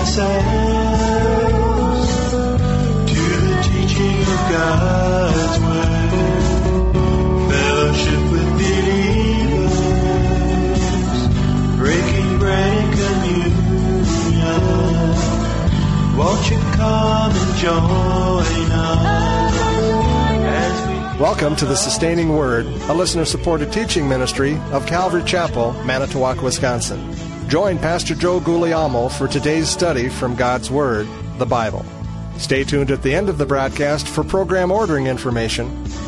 ourselves to the teaching of God's Word, fellowship with believers, breaking bread and communion. Won't you come and join us as we... Welcome to the Sustaining Word, a listener-supported teaching ministry of Calvary Chapel, Manitowoc, Wisconsin. Join Pastor Joe Guglielmo for today's study from God's Word, the Bible. Stay tuned at the end of the broadcast for program ordering information.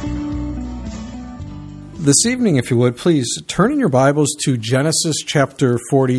This evening, if you would, please turn in your Bibles to Genesis chapter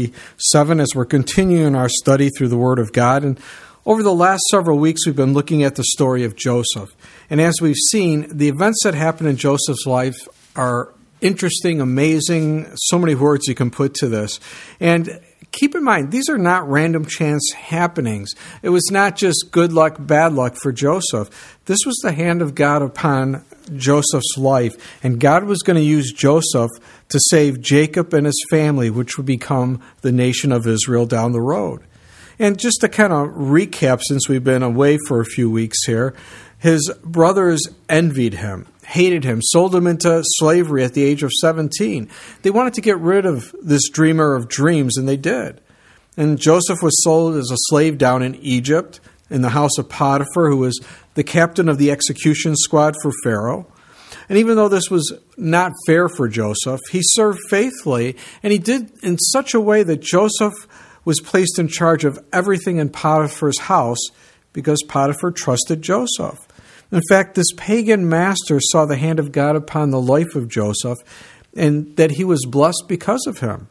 47 as we're continuing our study through the Word of God. And over the last several weeks, we've been looking at the story of Joseph. And as we've seen, the events that happened in Joseph's life are interesting, amazing, so many words you can put to this. And keep in mind, these are not random chance happenings. It was not just good luck, bad luck for Joseph. This was the hand of God upon Joseph's life. And God was going to use Joseph to save Jacob and his family, which would become the nation of Israel down the road. And just to kind of recap, since we've been away for a few weeks here, his brothers envied him, hated him, sold him into slavery at the age of 17. They wanted to get rid of this dreamer of dreams, and they did. And Joseph was sold as a slave down in Egypt, in the house of Potiphar, who was the captain of the execution squad for Pharaoh. And even though this was not fair for Joseph, he served faithfully, and he did in such a way that Joseph was placed in charge of everything in Potiphar's house because Potiphar trusted Joseph. In fact, this pagan master saw the hand of God upon the life of Joseph and that he was blessed because of him.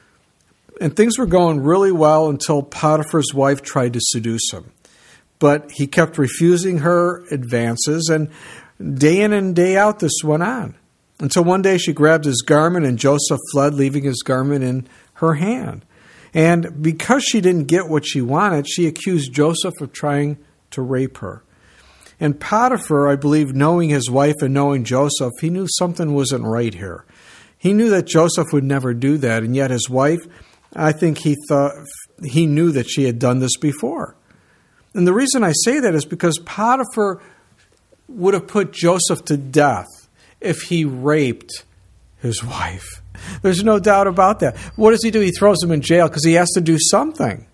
And things were going really well until Potiphar's wife tried to seduce him. But he kept refusing her advances, and day in and day out this went on. Until one day she grabbed his garment and Joseph fled, leaving his garment in her hand. And because she didn't get what she wanted, she accused Joseph of trying to rape her. And Potiphar, I believe, knowing his wife and knowing Joseph, he knew something wasn't right here. He knew that Joseph would never do that, and yet his wife, I think he knew that she had done this before. And the reason I say that is because Potiphar would have put Joseph to death if he raped his wife. There's no doubt about that. What does he do? He throws him in jail because he has to do something.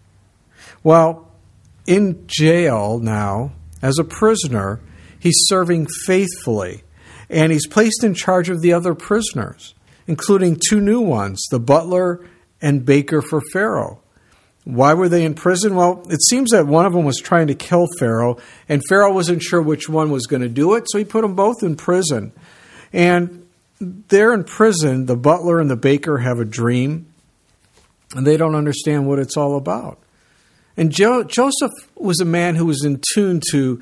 Well, in jail now, as a prisoner, he's serving faithfully, and he's placed in charge of the other prisoners, including two new ones, the butler and baker for Pharaoh. Why were they in prison? Well, it seems that one of them was trying to kill Pharaoh, and Pharaoh wasn't sure which one was going to do it, so he put them both in prison. And they're in prison. The butler and the baker have a dream, and they don't understand what it's all about. And Joseph was a man who was in tune to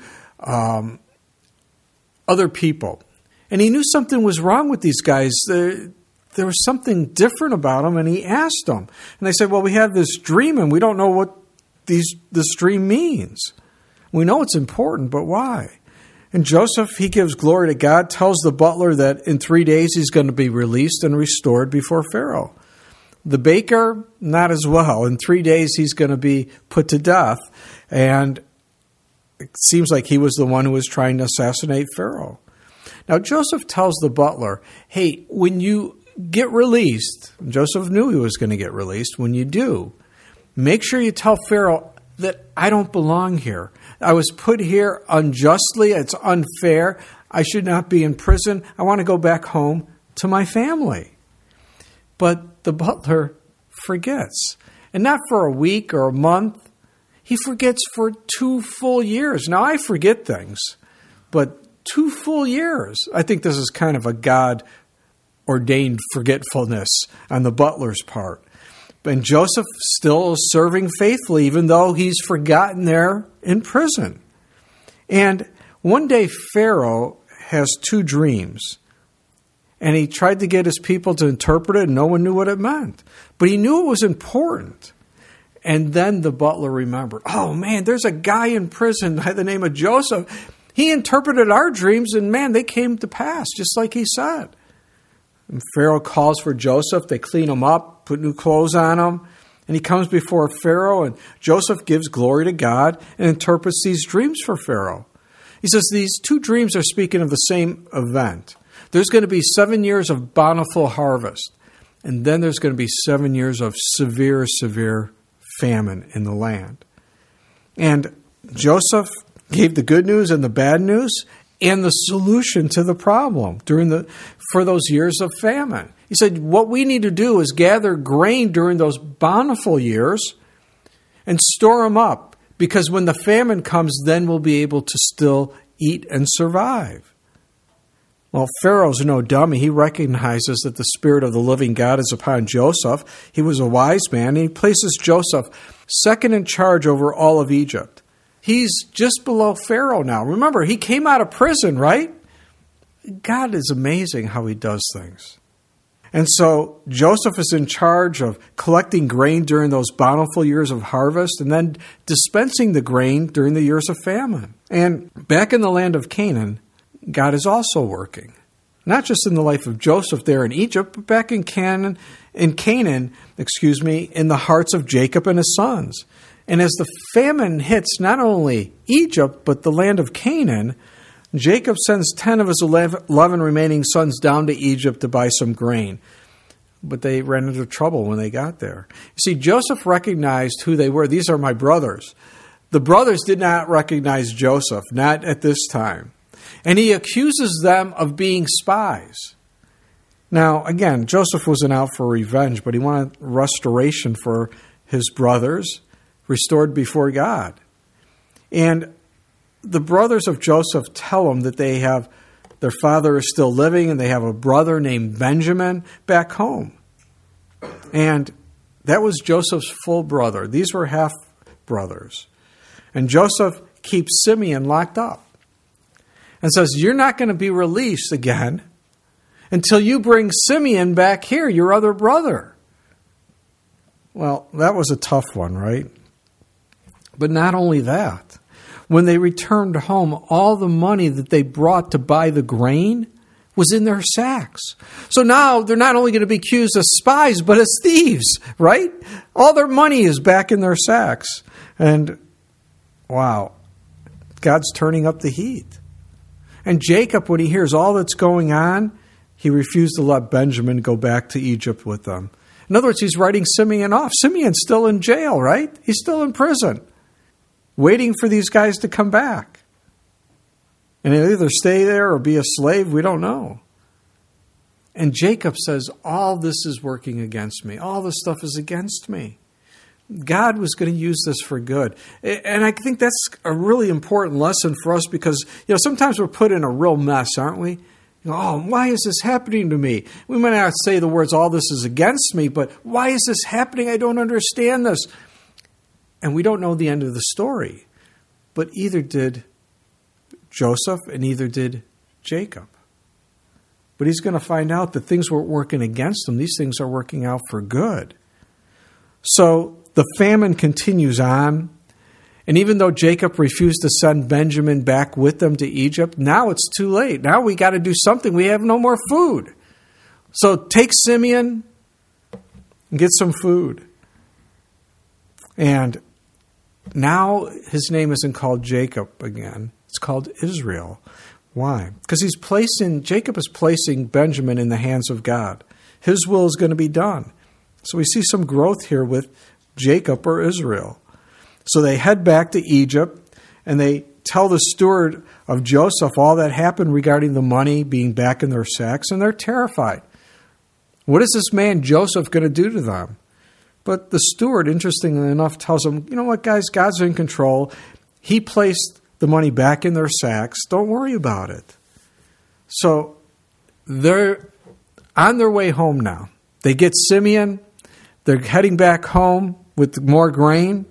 other people. And he knew something was wrong with these guys. There was something different about them, and he asked them. And they said, well, we have this dream, and we don't know what this dream means. We know it's important, but why? And Joseph, he gives glory to God, tells the butler that in 3 days he's going to be released and restored before Pharaoh. The baker, not as well. In 3 days, he's going to be put to death. And it seems like he was the one who was trying to assassinate Pharaoh. Now, Joseph tells the butler, hey, when you get released, Joseph knew he was going to get released. When you do, make sure you tell Pharaoh that I don't belong here. I was put here unjustly. It's unfair. I should not be in prison. I want to go back home to my family. But the butler forgets. And not for a week or a month. He forgets for 2 full years. Now, I forget things, but 2 full years. I think this is kind of a God-ordained forgetfulness on the butler's part. And Joseph still is serving faithfully, even though he's forgotten there in prison. And one day, Pharaoh has 2 dreams. And he tried to get his people to interpret it, and no one knew what it meant. But he knew it was important. And then the butler remembered, oh man, there's a guy in prison by the name of Joseph. He interpreted our dreams, and man, they came to pass, just like he said. And Pharaoh calls for Joseph. They clean him up, put new clothes on him, And he comes before Pharaoh, and Joseph gives glory to God and interprets these dreams for Pharaoh. He says these two dreams are speaking of the same event. There's going to be 7 years of bountiful harvest, and then there's going to be 7 years of severe, severe famine in the land. And Joseph gave the good news and the bad news and the solution to the problem for those years of famine. He said, what we need to do is gather grain during those bountiful years and store them up, because when the famine comes, then we'll be able to still eat and survive. Well, Pharaoh's no dummy. He recognizes that the Spirit of the living God is upon Joseph. He was a wise man, and he places Joseph second in charge over all of Egypt. He's just below Pharaoh now. Remember, he came out of prison, right? God is amazing how he does things. And so Joseph is in charge of collecting grain during those bountiful years of harvest and then dispensing the grain during the years of famine. And back in the land of Canaan, God is also working. Not just in the life of Joseph there in Egypt, but back in Canaan, in the hearts of Jacob and his sons. And as the famine hits not only Egypt, but the land of Canaan, Jacob sends 10 of his 11 remaining sons down to Egypt to buy some grain. But they ran into trouble when they got there. You see, Joseph recognized who they were. These are my brothers. The brothers did not recognize Joseph, not at this time. And he accuses them of being spies. Now, again, Joseph wasn't out for revenge, but he wanted restoration for his brothers, restored before God. And the brothers of Joseph tell him that their father is still living and they have a brother named Benjamin back home. And that was Joseph's full brother. These were half brothers. And Joseph keeps Simeon locked up and says, you're not going to be released again until you bring Simeon back here, your other brother. Well, that was a tough one, right? But not only that. When they returned home, all the money that they brought to buy the grain was in their sacks. So now they're not only going to be accused as spies, but as thieves, right? All their money is back in their sacks. And wow, God's turning up the heat. And Jacob, when he hears all that's going on, he refused to let Benjamin go back to Egypt with them. In other words, he's writing Simeon off. Simeon's still in jail, right? He's still in prison, waiting for these guys to come back. And he'll either stay there or be a slave, we don't know. And Jacob says, all this is working against me. All this stuff is against me. God was going to use this for good. And I think that's a really important lesson for us because, sometimes we're put in a real mess, aren't we? Oh, why is this happening to me? We might not say the words, all this is against me, but why is this happening? I don't understand this. And we don't know the end of the story. But either did Joseph and either did Jacob. But he's going to find out that things weren't working against him. These things are working out for good. So the famine continues on. And even though Jacob refused to send Benjamin back with them to Egypt, now it's too late. Now we got to do something. We have no more food. So take Simeon and get some food. And now his name isn't called Jacob again. It's called Israel. Why? Because Jacob is placing Benjamin in the hands of God. His will is going to be done. So we see some growth here with Jacob or Israel. So they head back to Egypt and they tell the steward of Joseph all that happened regarding the money being back in their sacks, and they're terrified. What is this man Joseph going to do to them? But the steward, interestingly enough, tells them, you know what, guys, God's in control. He placed the money back in their sacks. Don't worry about it. So they're on their way home now. They get Simeon. They're heading back home with more grain.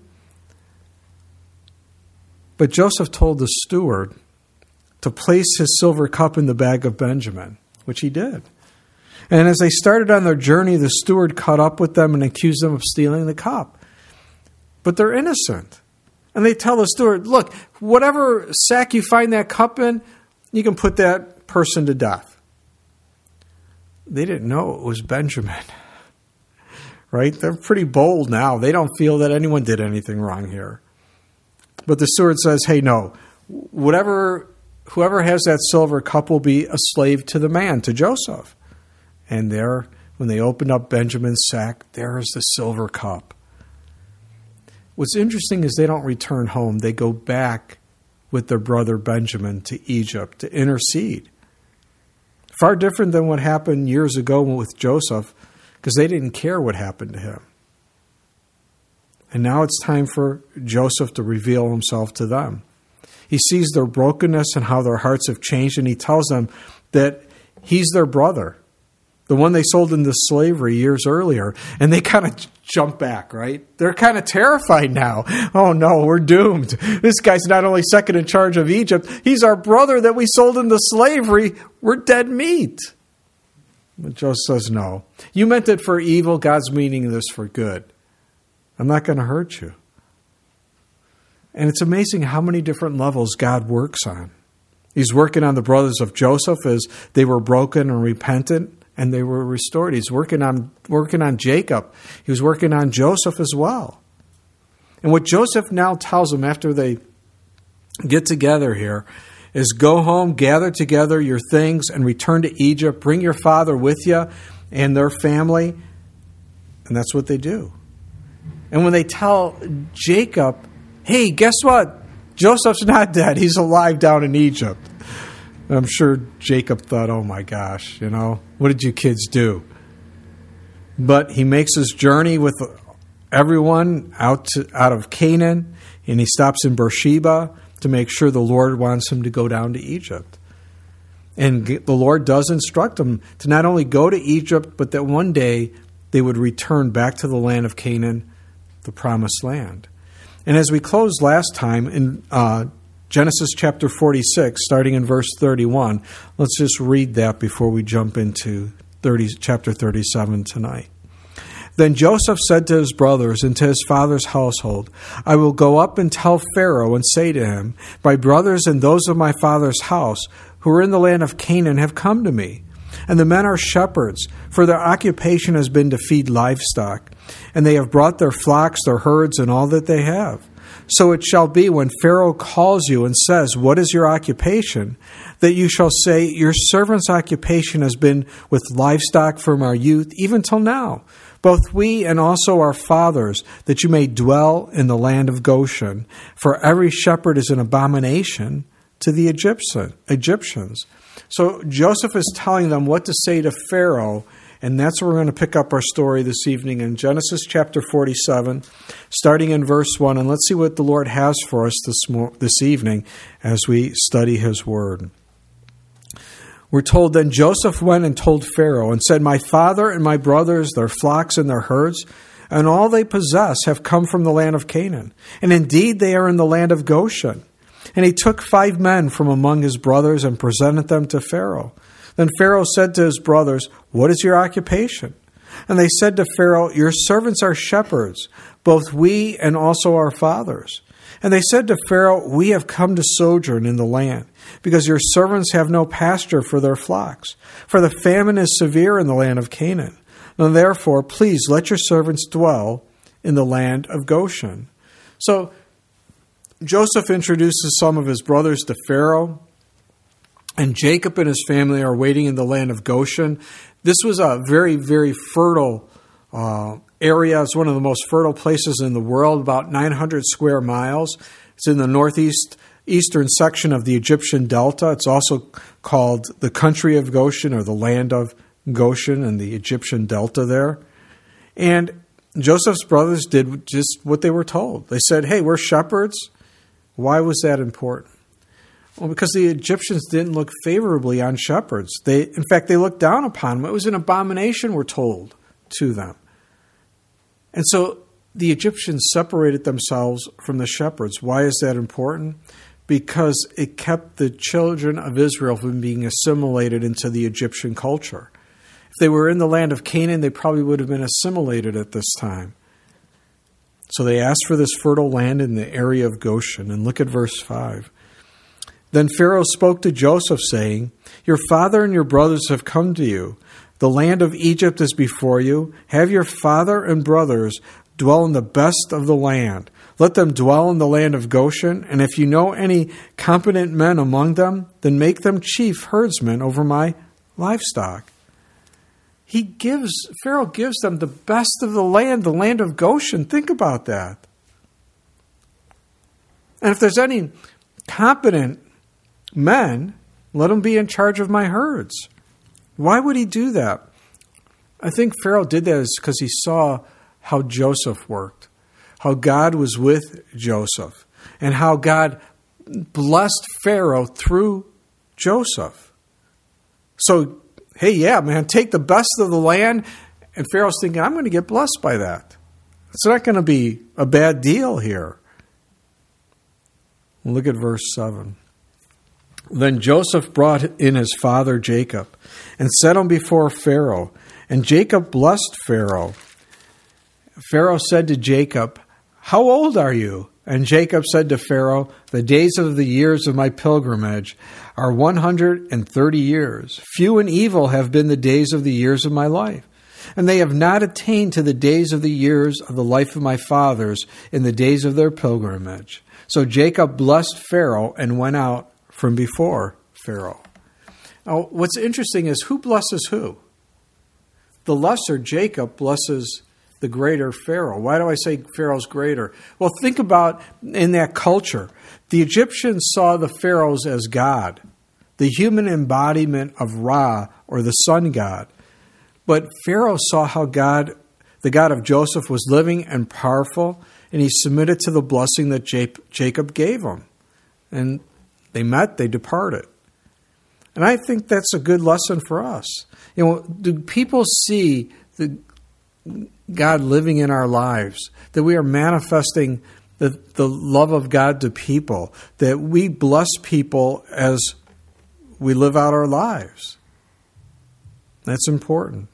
But Joseph told the steward to place his silver cup in the bag of Benjamin, which he did. And as they started on their journey, the steward caught up with them and accused them of stealing the cup. But they're innocent. And they tell the steward, look, whatever sack you find that cup in, you can put that person to death. They didn't know it was Benjamin. right? They're pretty bold now. They don't feel that anyone did anything wrong here. But the steward says, hey, no, whoever has that silver cup will be a slave to the man, to Joseph. And there, when they opened up Benjamin's sack, there is the silver cup. What's interesting is they don't return home. They go back with their brother Benjamin to Egypt to intercede. Far different than what happened years ago with Joseph, because they didn't care what happened to him. And now it's time for Joseph to reveal himself to them. He sees their brokenness and how their hearts have changed, and he tells them that he's their brother, the one they sold into slavery years earlier. And they kind of jump back, right? They're kind of terrified now. Oh no, we're doomed. This guy's not only second in charge of Egypt, he's our brother that we sold into slavery. We're dead meat. But Joseph says, no. You meant it for evil. God's meaning this for good. I'm not going to hurt you. And it's amazing how many different levels God works on. He's working on the brothers of Joseph as they were broken and repentant, and they were restored. He's working on Jacob. He was working on Joseph as well. And what Joseph now tells them after they get together here is go home, gather together your things, and return to Egypt. Bring your father with you and their family. And that's what they do. And when they tell Jacob, hey, guess what? Joseph's not dead. He's alive down in Egypt. And I'm sure Jacob thought, oh my gosh, what did you kids do? But he makes his journey with everyone out of Canaan, and he stops in Beersheba to make sure the Lord wants him to go down to Egypt. And the Lord does instruct him to not only go to Egypt, but that one day they would return back to the land of Canaan, the promised land. And as we closed last time in Genesis chapter 46, starting in verse 31, let's just read that before we jump into chapter 37 tonight. Then Joseph said to his brothers and to his father's household, I will go up and tell Pharaoh and say to him, my brothers and those of my father's house who are in the land of Canaan have come to me. And the men are shepherds, for their occupation has been to feed livestock. And they have brought their flocks, their herds, and all that they have. So it shall be when Pharaoh calls you and says, what is your occupation? That you shall say, your servant's occupation has been with livestock from our youth, even till now. Both we and also our fathers, that you may dwell in the land of Goshen. For every shepherd is an abomination to the Egyptians. So Joseph is telling them what to say to Pharaoh, and that's where we're going to pick up our story this evening in Genesis chapter 47, starting in verse 1. And let's see what the Lord has for us this evening as we study his word. We're told, then Joseph went and told Pharaoh and said, my father and my brothers, their flocks and their herds, and all they possess have come from the land of Canaan. And indeed they are in the land of Goshen. And he took 5 men from among his brothers and presented them to Pharaoh. Then Pharaoh said to his brothers, what is your occupation? And they said to Pharaoh, your servants are shepherds, both we and also our fathers. And they said to Pharaoh, we have come to sojourn in the land, because your servants have no pasture for their flocks. For the famine is severe in the land of Canaan. And therefore, please let your servants dwell in the land of Goshen. So Joseph introduces some of his brothers to Pharaoh, and Jacob and his family are waiting in the land of Goshen. This was a very, very fertile area. It's one of the most fertile places in the world, about 900 square miles. It's in the eastern section of the Egyptian Delta. It's also called the country of Goshen, or the land of Goshen, and the Egyptian Delta there. And Joseph's brothers did just what they were told. They said, hey, we're shepherds. Why was that important? Well, because the Egyptians didn't look favorably on shepherds. In fact, they looked down upon them. It was an abomination, we're told, to them. And so the Egyptians separated themselves from the shepherds. Why is that important? Because it kept the children of Israel from being assimilated into the Egyptian culture. If they were in the land of Canaan, they probably would have been assimilated at this time. So they asked for this fertile land in the area of Goshen. And look at verse 5. Then Pharaoh spoke to Joseph, saying, your father and your brothers have come to you. The land of Egypt is before you. Have your father and brothers dwell in the best of the land. Let them dwell in the land of Goshen, and if you know any competent men among them, then make them chief herdsmen over my livestock. Pharaoh gives them the best of the land of Goshen. Think about that. And if there's any competent men, let them be in charge of my herds. Why would he do that? I think Pharaoh did that because he saw how Joseph worked, how God was with Joseph, and how God blessed Pharaoh through Joseph. So, hey, yeah, man, take the best of the land. And Pharaoh's thinking, I'm going to get blessed by that. It's not going to be a bad deal here. Look at verse 7. Then Joseph brought in his father Jacob and set him before Pharaoh. And Jacob blessed Pharaoh. Pharaoh said to Jacob, how old are you? And Jacob said to Pharaoh, the days of the years of my pilgrimage are 130 years. Few and evil have been the days of the years of my life. And they have not attained to the days of the years of the life of my fathers in the days of their pilgrimage. So Jacob blessed Pharaoh and went out from before Pharaoh. Now, what's interesting is who blesses who? The lesser Jacob blesses the greater Pharaoh. Why do I say Pharaoh's greater? Well, think about in that culture. The Egyptians saw the pharaohs as God, the human embodiment of Ra, or the sun god. But Pharaoh saw how God, the God of Joseph, was living and powerful, and he submitted to the blessing that Jacob gave him. And they met, they departed. And I think that's a good lesson for us. You know, do people see the God living in our lives, that we are manifesting the love of God to people, that we bless people as we live out our lives? That's important.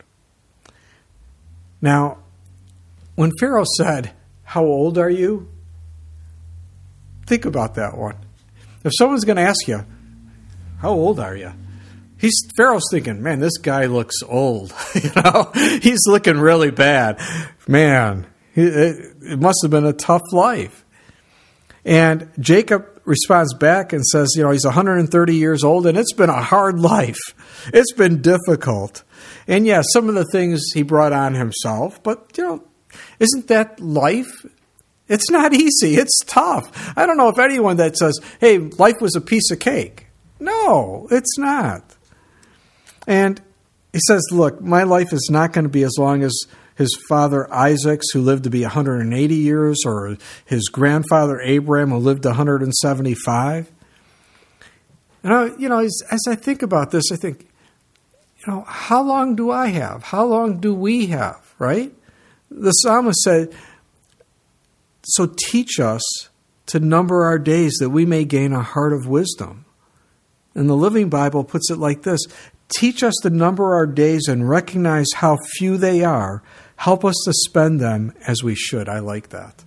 Now, when Pharaoh said, how old are you? Think about that one. If someone's going to ask you, how old are you? Pharaoh's thinking, man, this guy looks old. He's looking really bad. Man, it must have been a tough life. And Jacob responds back and says, he's 130 years old, and it's been a hard life. It's been difficult. And yeah, some of the things he brought on himself, but, isn't that life? It's not easy. It's tough. I don't know if anyone that says, hey, life was a piece of cake. No, it's not. And he says, look, my life is not going to be as long as his father Isaac's, who lived to be 180 years, or his grandfather Abraham, who lived 175. And as I think about this, I think, how long do I have? How long do we have, right? The psalmist said, so teach us to number our days that we may gain a heart of wisdom. And the Living Bible puts it like this: teach us to number our days and recognize how few they are. Help us to spend them as we should. I like that.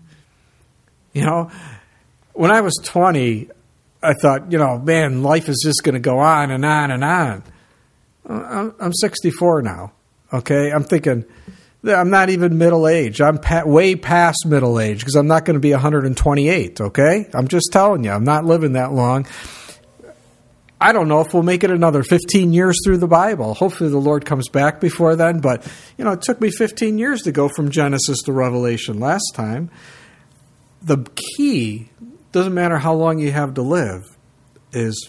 When I was 20, I thought, man, life is just going to go on and on and on. I'm 64 now, okay? I'm thinking, I'm not even middle-aged. I'm way past middle-age because I'm not going to be 128, okay? I'm just telling you, I'm not living that long. I don't know if we'll make it another 15 years through the Bible. Hopefully the Lord comes back before then. But, it took me 15 years to go from Genesis to Revelation last time. The key, doesn't matter how long you have to live, is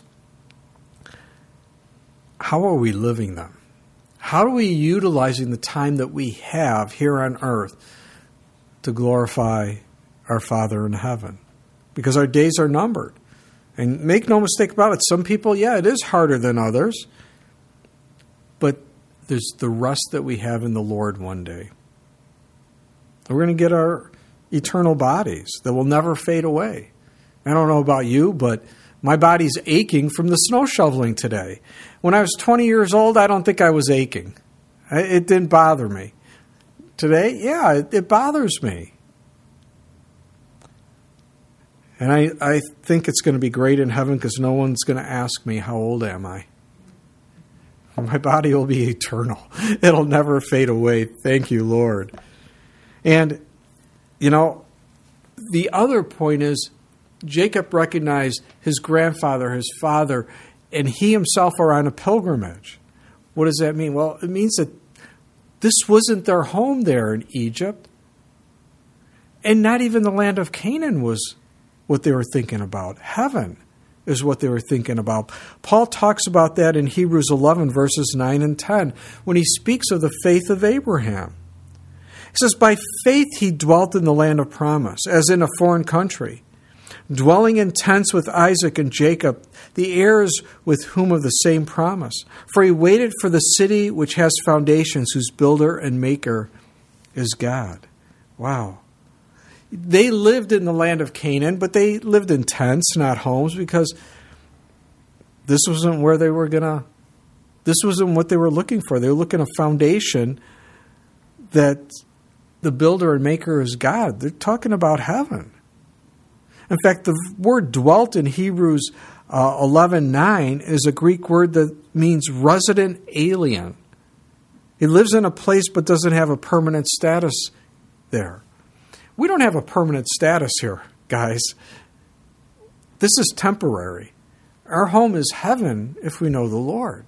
how are we living them? How are we utilizing the time that we have here on earth to glorify our Father in heaven? Because our days are numbered. And make no mistake about it, some people, it is harder than others. But there's the rest that we have in the Lord one day. We're going to get our eternal bodies that will never fade away. I don't know about you, but my body's aching from the snow shoveling today. When I was 20 years old, I don't think I was aching. It didn't bother me. Today, it bothers me. And I think it's going to be great in heaven because no one's going to ask me, how old am I? My body will be eternal. It'll never fade away. Thank you, Lord. And, the other point is Jacob recognized his grandfather, his father, and he himself are on a pilgrimage. What does that mean? Well, it means that this wasn't their home there in Egypt. And not even the land of Canaan was what they were thinking about. Heaven is what they were thinking about. Paul talks about that in Hebrews 11, verses 9 and 10, when he speaks of the faith of Abraham. He says, by faith he dwelt in the land of promise, as in a foreign country, dwelling in tents with Isaac and Jacob, the heirs with whom of the same promise. For he waited for the city which has foundations, whose builder and maker is God. Wow. They lived in the land of Canaan, but they lived in tents, not homes, because this wasn't where they were this wasn't what they were looking for. They were looking at a foundation that the builder and maker is God. They're talking about heaven. In fact, the word dwelt in Hebrews 11:9 is a Greek word that means resident alien. He lives in a place but doesn't have a permanent status there. We don't have a permanent status here, guys. This is temporary. Our home is heaven if we know the Lord.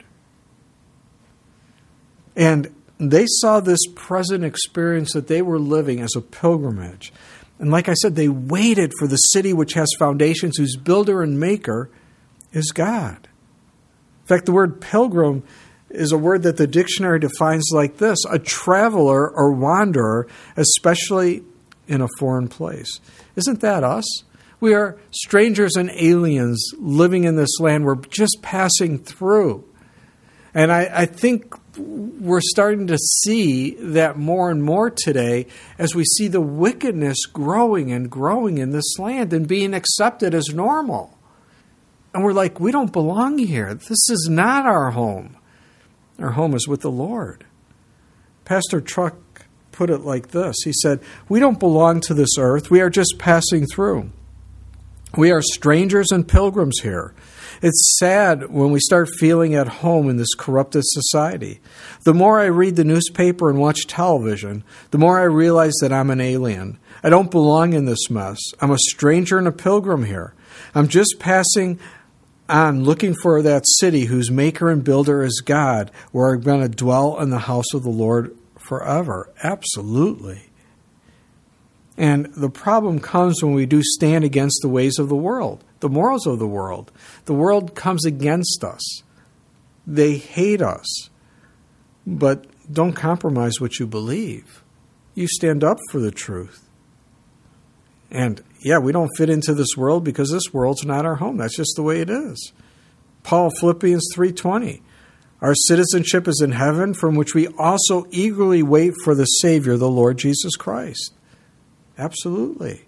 And they saw this present experience that they were living as a pilgrimage. And like I said, they waited for the city which has foundations, whose builder and maker is God. In fact, the word pilgrim is a word that the dictionary defines like this: a traveler or wanderer, especially in a foreign place. Isn't that us? We are strangers and aliens living in this land. We're just passing through. And I think we're starting to see that more and more today as we see the wickedness growing and growing in this land and being accepted as normal. And we're like, we don't belong here. This is not our home. Our home is with the Lord. Pastor Truck put it like this. He said, we don't belong to this earth. We are just passing through. We are strangers and pilgrims here. It's sad when we start feeling at home in this corrupted society. The more I read the newspaper and watch television, the more I realize that I'm an alien. I don't belong in this mess. I'm a stranger and a pilgrim here. I'm just passing on looking for that city whose maker and builder is God, where I'm going to dwell in the house of the Lord forever. Absolutely. And the problem comes when we do stand against the ways of the world, the morals of the world. The world comes against us. They hate us. But don't compromise what you believe. You stand up for the truth. And yeah, we don't fit into this world because this world's not our home. That's just the way it is. Paul, Philippians 3:20. Our citizenship is in heaven, from which we also eagerly wait for the Savior, the Lord Jesus Christ. Absolutely.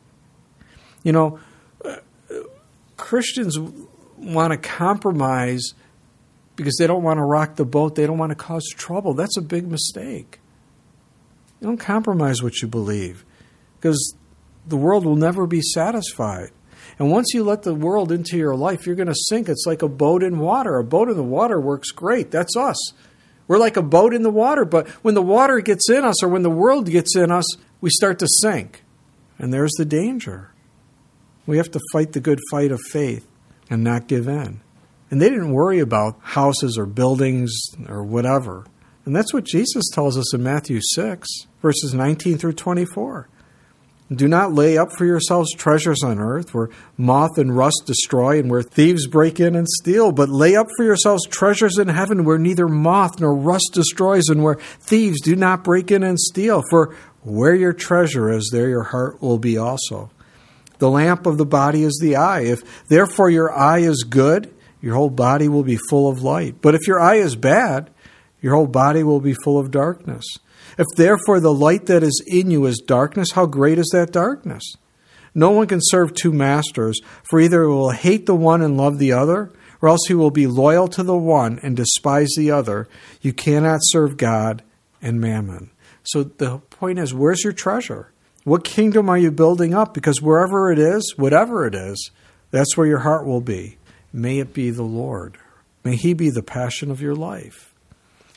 Christians want to compromise because they don't want to rock the boat. They don't want to cause trouble. That's a big mistake. You don't compromise what you believe because the world will never be satisfied. And once you let the world into your life, you're going to sink. It's like a boat in water. A boat in the water works great. That's us. We're like a boat in the water. But when the water gets in us or when the world gets in us, we start to sink. And there's the danger. We have to fight the good fight of faith and not give in. And they didn't worry about houses or buildings or whatever. And that's what Jesus tells us in Matthew 6, verses 19 through 24. Do not lay up for yourselves treasures on earth, where moth and rust destroy and where thieves break in and steal. But lay up for yourselves treasures in heaven, where neither moth nor rust destroys and where thieves do not break in and steal. For where your treasure is, there your heart will be also. The lamp of the body is the eye. If therefore your eye is good, your whole body will be full of light. But if your eye is bad, your whole body will be full of darkness. If therefore the light that is in you is darkness, how great is that darkness? No one can serve two masters, for either he will hate the one and love the other, or else he will be loyal to the one and despise the other. You cannot serve God and mammon. So the point is, where's your treasure? What kingdom are you building up? Because wherever it is, whatever it is, that's where your heart will be. May it be the Lord. May He be the passion of your life.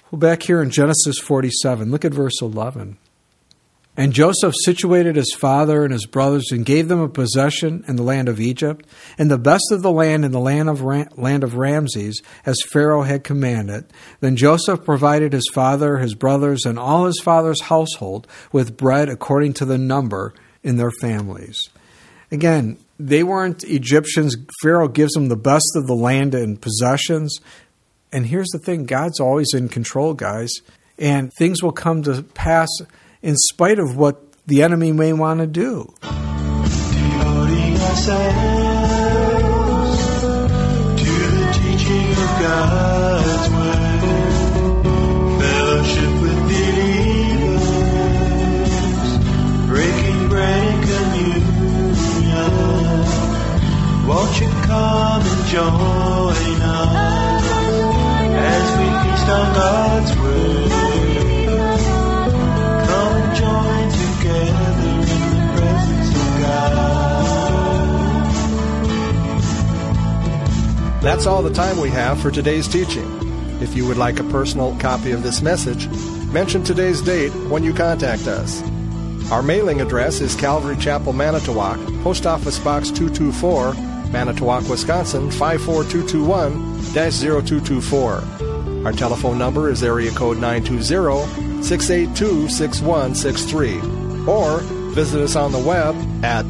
Well, back here in Genesis 47, look at verse 11. And Joseph situated his father and his brothers and gave them a possession in the land of Egypt, and the best of the land in the land of Ramses, as Pharaoh had commanded. Then Joseph provided his father, his brothers, and all his father's household with bread according to the number in their families. Again, they weren't Egyptians. Pharaoh gives them the best of the land and possessions. And here's the thing, God's always in control, guys. And things will come to pass in spite of what the enemy may want to do. Devoting ourselves to the teaching of God's word, fellowship with believers, breaking bread and communion. Won't you come and join us as we feast on God's word? Join together in the presence of God. That's all the time we have for today's teaching. If you would like a personal copy of this message, mention today's date when you contact us. Our mailing address is Calvary Chapel, Manitowoc, Post Office Box 224, Manitowoc, Wisconsin 54221-0224. Our telephone number is area code 920-682-6163, or visit us on the web at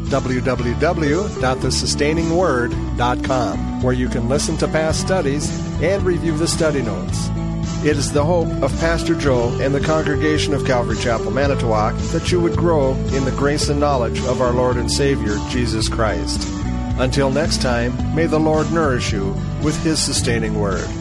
www.thesustainingsword.com, where you can listen to past studies and review the study notes. It is the hope of Pastor Joe and the congregation of Calvary Chapel, Manitowoc, that you would grow in the grace and knowledge of our Lord and Savior, Jesus Christ. Until next time, may the Lord nourish you with His sustaining word.